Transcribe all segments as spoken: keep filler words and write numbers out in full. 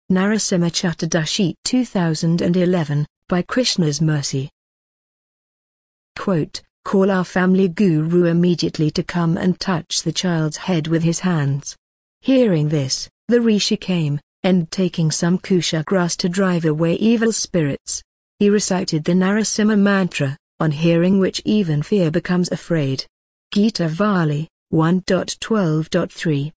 Narasimha Chaturdashi two thousand eleven, by Krishna's mercy. Quote, "Call our family guru immediately to come and touch the child's head with his hands." Hearing this, the rishi came, and taking some kusha grass to drive away evil spirits, he recited the Narasimha mantra, on hearing which even fear becomes afraid. Gita Vali, one twelve three.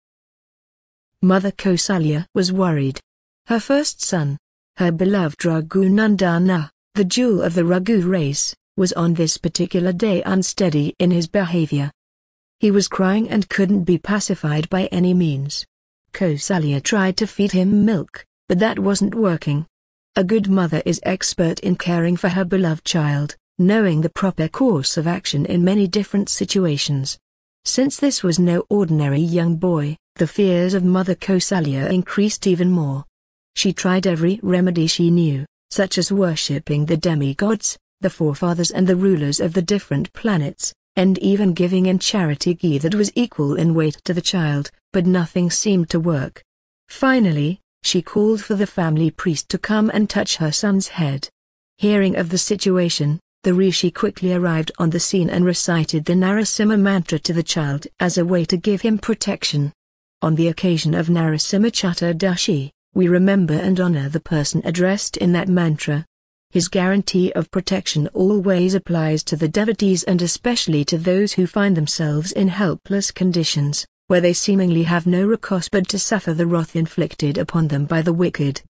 Mother Kausalya was worried. Her first son, her beloved Raghunandana, the jewel of the Raghu race, was on this particular day unsteady in his behavior. He was crying and couldn't be pacified by any means. Kausalya tried to feed him milk, but that wasn't working. A good mother is expert in caring for her beloved child, knowing the proper course of action in many different situations. Since this was no ordinary young boy, the fears of Mother Kausalya increased even more. She tried every remedy she knew, such as worshipping the demigods, the forefathers and the rulers of the different planets, and even giving in charity ghee that was equal in weight to the child, but nothing seemed to work. Finally, she called for the family priest to come and touch her son's head. Hearing of the situation, the rishi quickly arrived on the scene and recited the Narasimha mantra to the child as a way to give him protection. On the occasion of Narasimha Chaturdashi, we remember and honor the person addressed in that mantra. His guarantee of protection always applies to the devotees and especially to those who find themselves in helpless conditions, where they seemingly have no recourse but to suffer the wrath inflicted upon them by the wicked.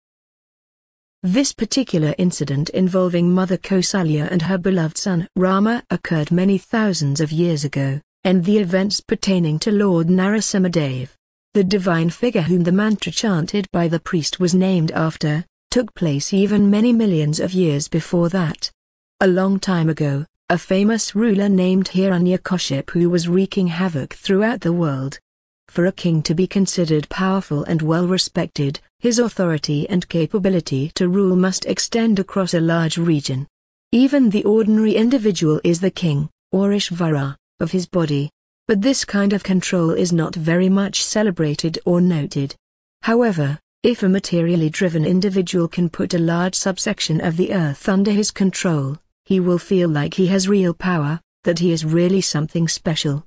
This particular incident involving Mother Kausalya and her beloved son Rama occurred many thousands of years ago, and the events pertaining to Lord Narasimha Dev, the divine figure whom the mantra chanted by the priest was named after, took place even many millions of years before that. A long time ago, a famous ruler named Hiranyakashipu was wreaking havoc throughout the world. For a king to be considered powerful and well respected, his authority and capability to rule must extend across a large region. Even the ordinary individual is the king, or Ishvara, of his body. But this kind of control is not very much celebrated or noted. However, if a materially driven individual can put a large subsection of the earth under his control, he will feel like he has real power, that he is really something special.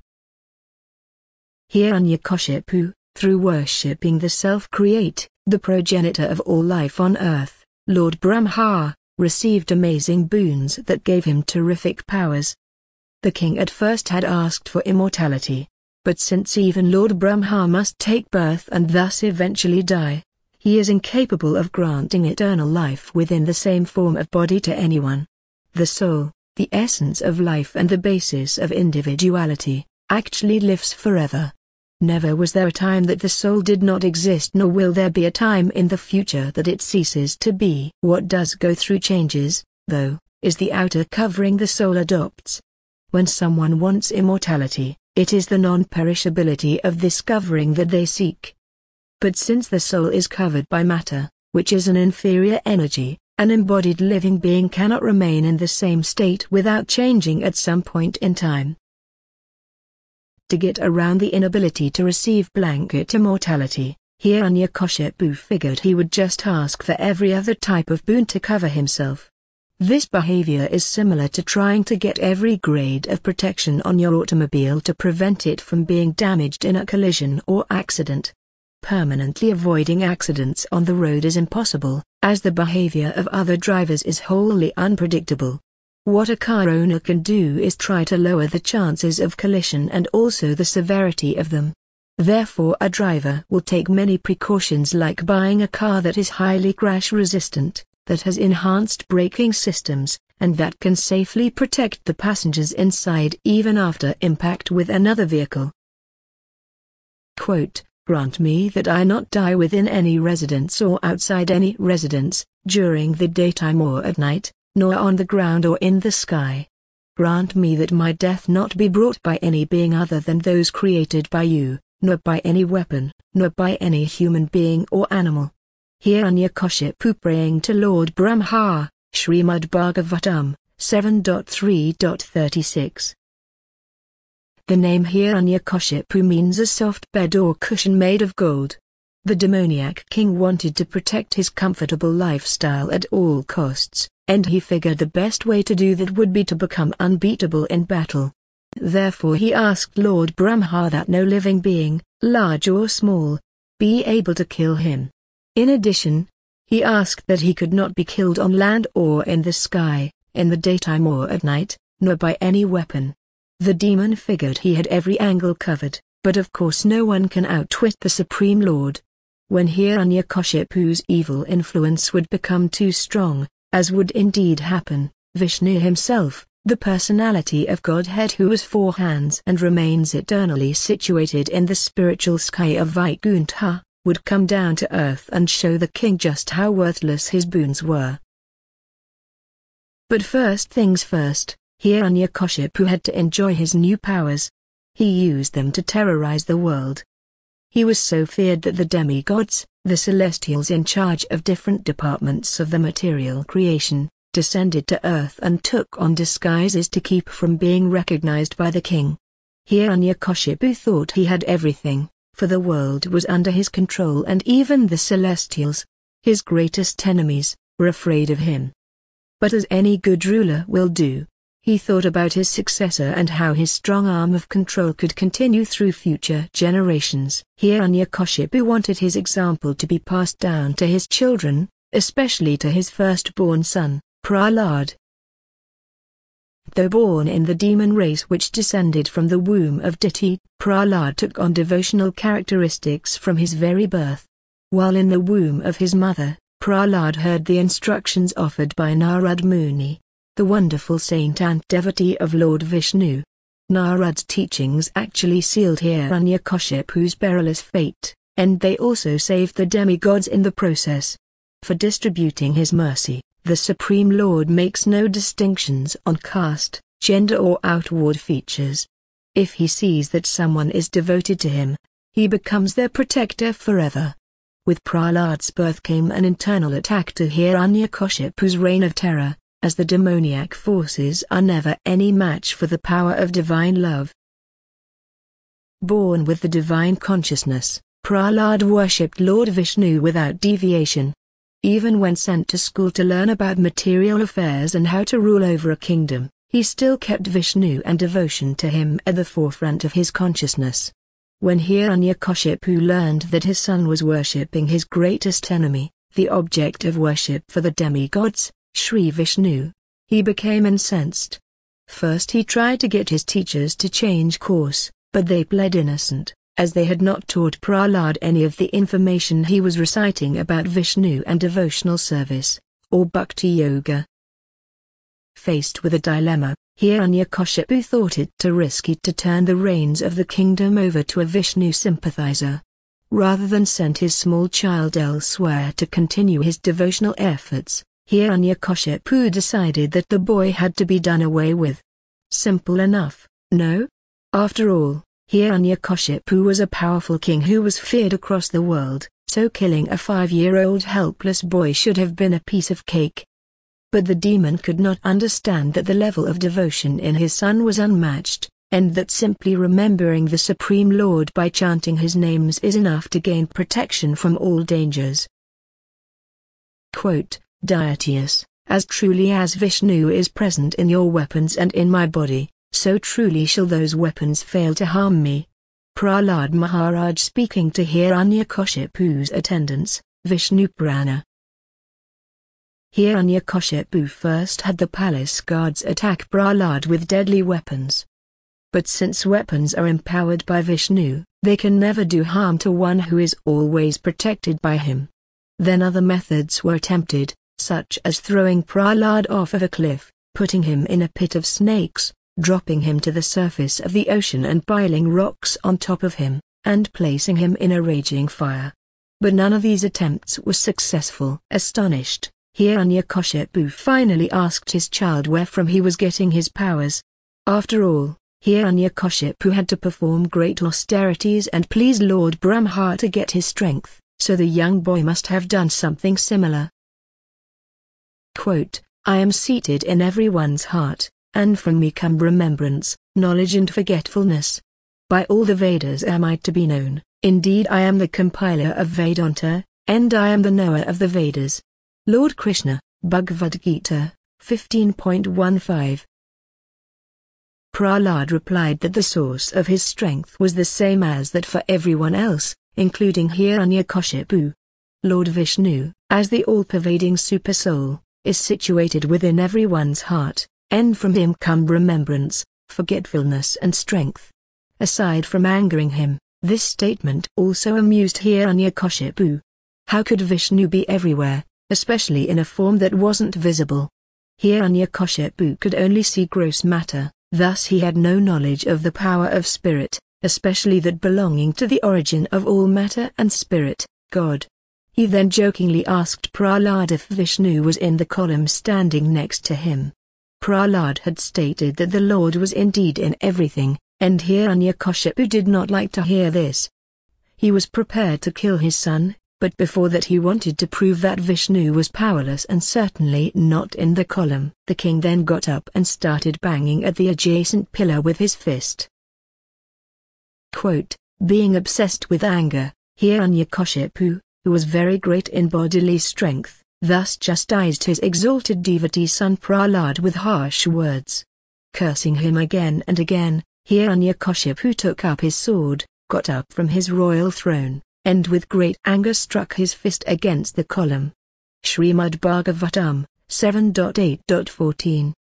Hiranyakashipu, through worshipping the self-create, the progenitor of all life on earth, Lord Brahma, received amazing boons that gave him terrific powers. The king at first had asked for immortality, but since even Lord Brahma must take birth and thus eventually die, he is incapable of granting eternal life within the same form of body to anyone. The soul, the essence of life and the basis of individuality, actually lives forever. Never was there a time that the soul did not exist, nor will there be a time in the future that it ceases to be. What does go through changes, though, is the outer covering the soul adopts. When someone wants immortality, it is the non-perishability of this covering that they seek. But since the soul is covered by matter, which is an inferior energy, an embodied living being cannot remain in the same state without changing at some point in time. To get around the inability to receive blanket immortality, Hiranyakashipu figured he would just ask for every other type of boon to cover himself. This behavior is similar to trying to get every grade of protection on your automobile to prevent it from being damaged in a collision or accident. Permanently avoiding accidents on the road is impossible, as the behavior of other drivers is wholly unpredictable. What a car owner can do is try to lower the chances of collision and also the severity of them. Therefore, a driver will take many precautions, like buying a car that is highly crash resistant, that has enhanced braking systems, and that can safely protect the passengers inside even after impact with another vehicle. Quote, "Grant me that I not die within any residence or outside any residence, during the daytime or at night, nor on the ground or in the sky. Grant me that my death not be brought by any being other than those created by you, nor by any weapon, nor by any human being or animal." Hiranyakashipu praying to Lord Brahma, Srimad Bhagavatam, seven three thirty-six. The name Hiranyakashipu means a soft bed or cushion made of gold. The demoniac king wanted to protect his comfortable lifestyle at all costs, and he figured the best way to do that would be to become unbeatable in battle. Therefore he asked Lord Brahma that no living being, large or small, be able to kill him. In addition, he asked that he could not be killed on land or in the sky, in the daytime or at night, nor by any weapon. The demon figured he had every angle covered, but of course no one can outwit the Supreme Lord. When Hiranyakashipu's evil influence would become too strong, as would indeed happen, Vishnu himself, the personality of Godhead who has four hands and remains eternally situated in the spiritual sky of Vaikuntha, would come down to earth and show the king just how worthless his boons were. But first things first, Hiranyakashipu had to enjoy his new powers. He used them to terrorize the world. He was so feared that the demigods, the celestials in charge of different departments of the material creation, descended to earth and took on disguises to keep from being recognized by the king. Hiranyakashipu thought he had everything, for the world was under his control and even the celestials, his greatest enemies, were afraid of him. But as any good ruler will do, he thought about his successor and how his strong arm of control could continue through future generations. Hiranyakashipu wanted his example to be passed down to his children, especially to his firstborn son, Prahlad. Though born in the demon race which descended from the womb of Diti, Prahlad took on devotional characteristics from his very birth. While in the womb of his mother, Prahlad heard the instructions offered by Narad Muni, the wonderful saint and devotee of Lord Vishnu. Narad's teachings actually sealed Hiranyakashipu's perilous fate, and they also saved the demigods in the process. For distributing his mercy, the Supreme Lord makes no distinctions on caste, gender or outward features. If he sees that someone is devoted to him, he becomes their protector forever. With Prahlad's birth came an internal attack to Hiranyakashipu's reign of terror, as the demoniac forces are never any match for the power of divine love. Born with the divine consciousness, Prahlad worshipped Lord Vishnu without deviation. Even when sent to school to learn about material affairs and how to rule over a kingdom, he still kept Vishnu and devotion to him at the forefront of his consciousness. When Hiranyakashipu learned that his son was worshipping his greatest enemy, the object of worship for the demigods, Sri Vishnu, he became incensed. First he tried to get his teachers to change course, but they pled innocent, as they had not taught Prahlad any of the information he was reciting about Vishnu and devotional service, or bhakti yoga. Faced with a dilemma, Hiranyakashipu thought it too risky to turn the reins of the kingdom over to a Vishnu sympathizer. Rather than send his small child elsewhere to continue his devotional efforts, Hiranyakashipu decided that the boy had to be done away with. Simple enough, no? After all, Hiranyakashipu was a powerful king who was feared across the world, so killing a five-year-old helpless boy should have been a piece of cake. But the demon could not understand that the level of devotion in his son was unmatched, and that simply remembering the Supreme Lord by chanting his names is enough to gain protection from all dangers. Quote, Dieteus, as truly as Vishnu is present in your weapons and in my body, so truly shall those weapons fail to harm me. Prahlad Maharaj speaking to Hiranyakashipu's attendants, Vishnu Purana. Hiranyakashipu first had the palace guards attack Prahlad with deadly weapons. But since weapons are empowered by Vishnu, they can never do harm to one who is always protected by him. Then other methods were attempted, such as throwing Prahlad off of a cliff, putting him in a pit of snakes, dropping him to the surface of the ocean and piling rocks on top of him, and placing him in a raging fire. But none of these attempts was successful. Astonished, Hiranyakashipu finally asked his child where from he was getting his powers. After all, Hiranyakashipu had to perform great austerities and please Lord Brahma to get his strength, so the young boy must have done something similar. Quote, I am seated in everyone's heart, and from me come remembrance, knowledge and forgetfulness. By all the Vedas am I to be known, Indeed, I am the compiler of Vedanta, and I am the knower of the Vedas. Lord Krishna, Bhagavad Gita, fifteen point fifteen. Prahlad replied that the source of his strength was the same as that for everyone else, including Hiranyakashipu. Lord Vishnu, as the all-pervading Supersoul, is situated within everyone's heart, and from him come remembrance, forgetfulness and strength. Aside from angering him, this statement also amused Hiranyakashipu. How could Vishnu be everywhere, especially in a form that wasn't visible? Hiranyakashipu could only see gross matter, thus he had no knowledge of the power of spirit, especially that belonging to the origin of all matter and spirit, God. He then jokingly asked Prahlad if Vishnu was in the column standing next to him. Prahlad had stated that the Lord was indeed in everything, and Hiranyakashipu did not like to hear this. He was prepared to kill his son, but before that he wanted to prove that Vishnu was powerless and certainly not in the column. The king then got up and started banging at the adjacent pillar with his fist. Quote, being obsessed with anger, Hiranyakashipu, who was very great in bodily strength, thus chastised his exalted devotee son Prahlad with harsh words. Cursing him again and again, Hiranyakashipu took up his sword, got up from his royal throne, and with great anger struck his fist against the column. Srimad Bhagavatam, seven point eight point fourteen.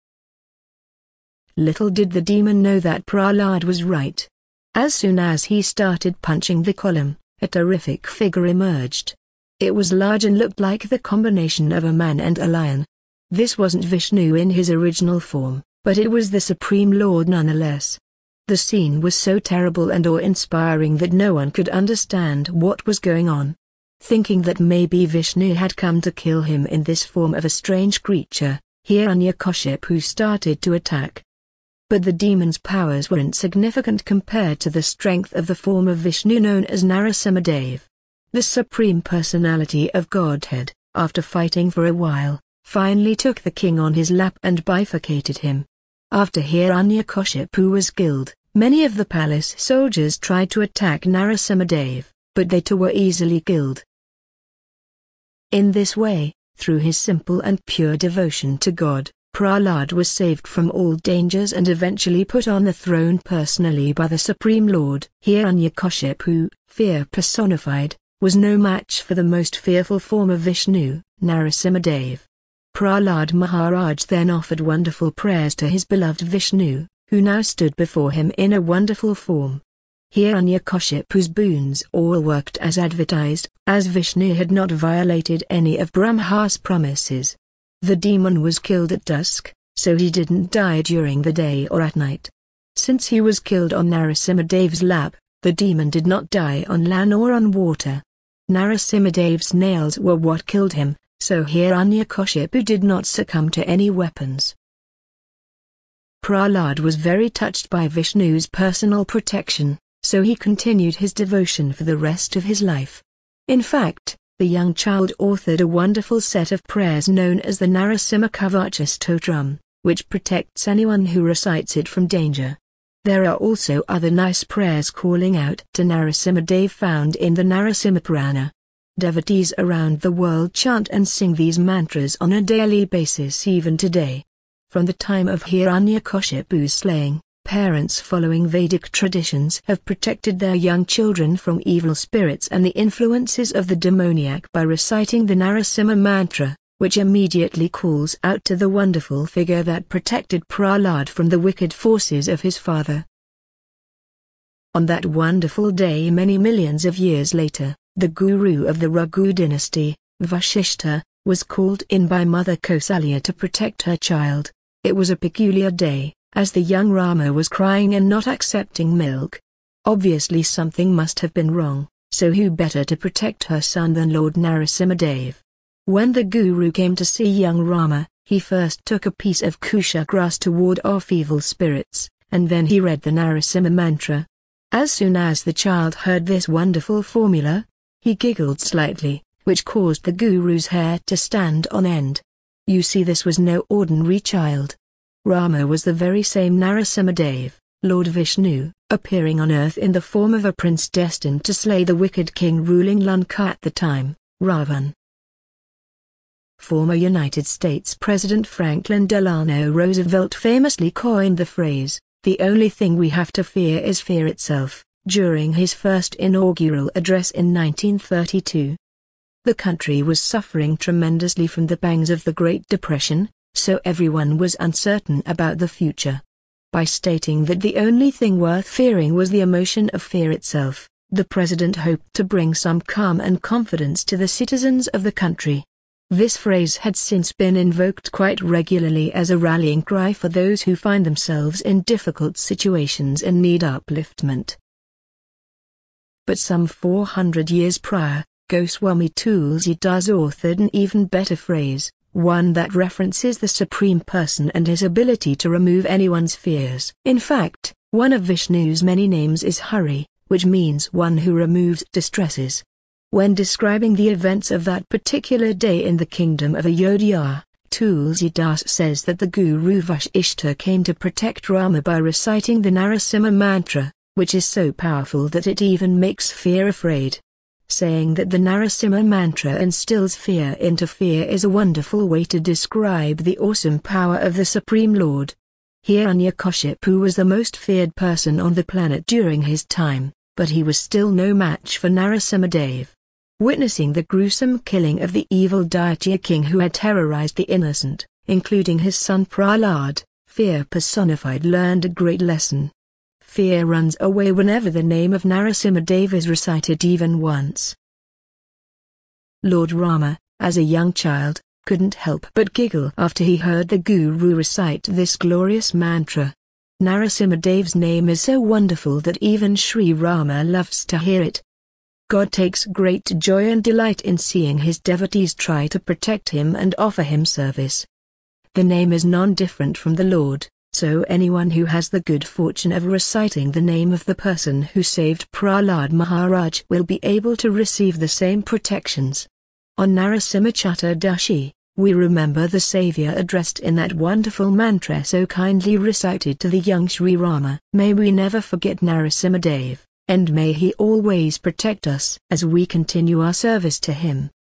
Little did the demon know that Prahlad was right. As soon as he started punching the column, a terrific figure emerged. It was large and looked like the combination of a man and a lion. This wasn't Vishnu in his original form, but it was the Supreme Lord nonetheless. The scene was so terrible and awe-inspiring that no one could understand what was going on. Thinking that maybe Vishnu had come to kill him in this form of a strange creature, Hiranyakashipu started to attack. But the demon's powers were insignificant compared to the strength of the form of Vishnu known as Narasimhadev. The Supreme Personality of Godhead, after fighting for a while, finally took the king on his lap and bifurcated him. After Hiranyakashipu was killed, many of the palace soldiers tried to attack Narasimhadev, but they too were easily killed. In this way, through his simple and pure devotion to God, Prahlad was saved from all dangers and eventually put on the throne personally by the Supreme Lord. Hiranyakashipu, fear personified, was no match for the most fearful form of Vishnu, Narasimhadev. Prahlad Maharaj then offered wonderful prayers to his beloved Vishnu, who now stood before him in a wonderful form. Hiranyakashipu's boons all worked as advertised, as Vishnu had not violated any of Brahma's promises. The demon was killed at dusk, so he didn't die during the day or at night. Since he was killed on Narasimhadev's lap, the demon did not die on land or on water. Narasimhadev's nails were what killed him, so Hiranyakashipu did not succumb to any weapons. Prahlad was very touched by Vishnu's personal protection, so he continued his devotion for the rest of his life. In fact, the young child authored a wonderful set of prayers known as the Narasimha Kavacha Stotram, which protects anyone who recites it from danger. There are also other nice prayers calling out to Narasimhadev found in the Narasimha Purana. Devotees around the world chant and sing these mantras on a daily basis even today. From the time of Hiranyakashipu's slaying, parents following Vedic traditions have protected their young children from evil spirits and the influences of the demoniac by reciting the Narasimha mantra, which immediately calls out to the wonderful figure that protected Prahlad from the wicked forces of his father. On that wonderful day many millions of years later, the guru of the Raghu dynasty, Vasishtha, was called in by Mother Kausalya to protect her child. It was a peculiar day, as the young Rama was crying and not accepting milk. Obviously something must have been wrong, so who better to protect her son than Lord Narasimhadev? When the guru came to see young Rama, he first took a piece of kusha grass to ward off evil spirits, and then he read the Narasimha mantra. As soon as the child heard this wonderful formula, he giggled slightly, which caused the guru's hair to stand on end. You see, this was no ordinary child. Rama was the very same Narasimhadev, Lord Vishnu, appearing on Earth in the form of a prince destined to slay the wicked king ruling Lanka at the time, Ravan. Former United States President Franklin Delano Roosevelt famously coined the phrase, "The only thing we have to fear is fear itself," during his first inaugural address in nineteen thirty-two. The country was suffering tremendously from the pangs of the Great Depression, so everyone was uncertain about the future. By stating that the only thing worth fearing was the emotion of fear itself, the president hoped to bring some calm and confidence to the citizens of the country. This phrase had since been invoked quite regularly as a rallying cry for those who find themselves in difficult situations and need upliftment. But some four hundred years prior, Goswami Tulsidas authored an even better phrase, one that references the Supreme Person and his ability to remove anyone's fears. In fact, one of Vishnu's many names is Hari, which means one who removes distresses. When describing the events of that particular day in the kingdom of Ayodhya, Tulsidas says that the Guru Vashishta came to protect Rama by reciting the Narasimha mantra, which is so powerful that it even makes fear afraid. Saying that the Narasimha mantra instills fear into fear is a wonderful way to describe the awesome power of the Supreme Lord. Hiranyakashipu was the most feared person on the planet during his time, but he was still no match for Narasimhadev. Witnessing the gruesome killing of the evil Daitya king who had terrorized the innocent, including his son Prahlad, fear personified learned a great lesson. Fear runs away whenever the name of Narasimhadev is recited even once. Lord Rama, as a young child, couldn't help but giggle after he heard the Guru recite this glorious mantra. Narasimhadev's name is so wonderful that even Sri Rama loves to hear it. God takes great joy and delight in seeing his devotees try to protect him and offer him service. The name is non-different from the Lord, so anyone who has the good fortune of reciting the name of the person who saved Prahlad Maharaj will be able to receive the same protections. On Narasimha Chaturdashi, we remember the Saviour addressed in that wonderful mantra so kindly recited to the young Sri Rama. May we never forget Narasimhadev, and may he always protect us as we continue our service to him.